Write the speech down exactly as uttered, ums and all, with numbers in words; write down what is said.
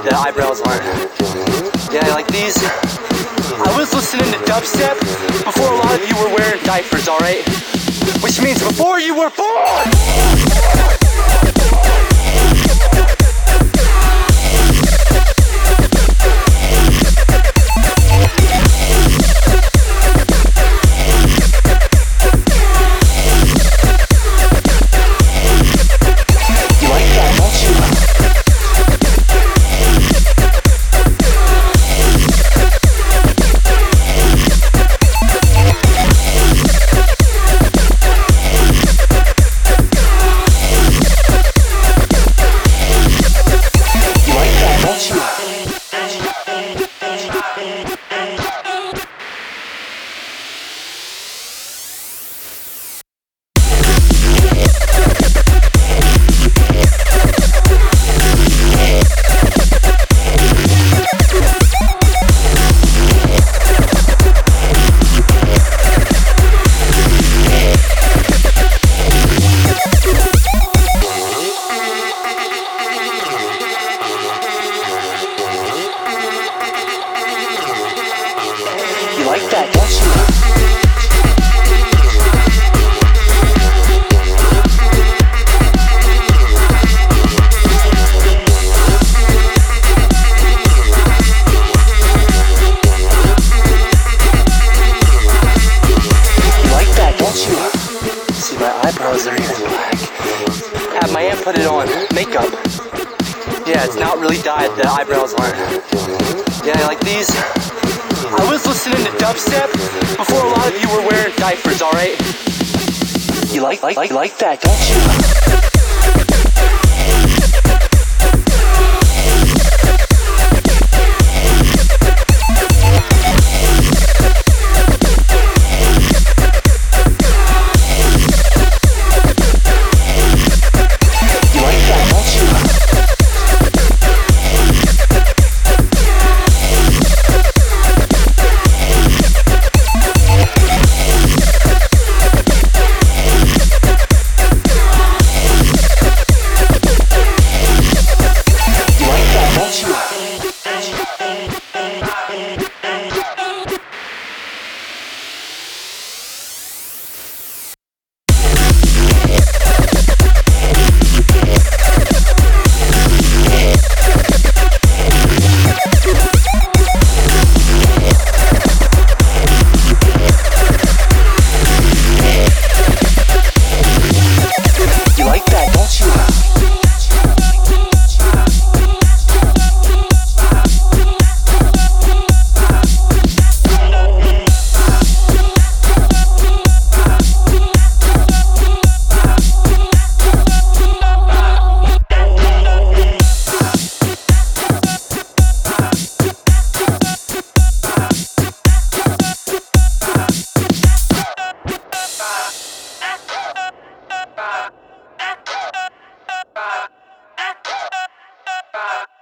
the eyebrows aren't. Yeah, like these. I was listening to dubstep before a lot of you were wearing diapers, alright? Which means before you were born! Like that, don't you? You like that, don't you? See, my eyebrows are even black. Have my aunt put it on makeup. Yeah, it's not really dyed, the eyebrows aren't. Yeah, like these. I was listening to dubstep before a lot of you were wearing diapers, alright? You like, like, like, like that, don't you? Bye.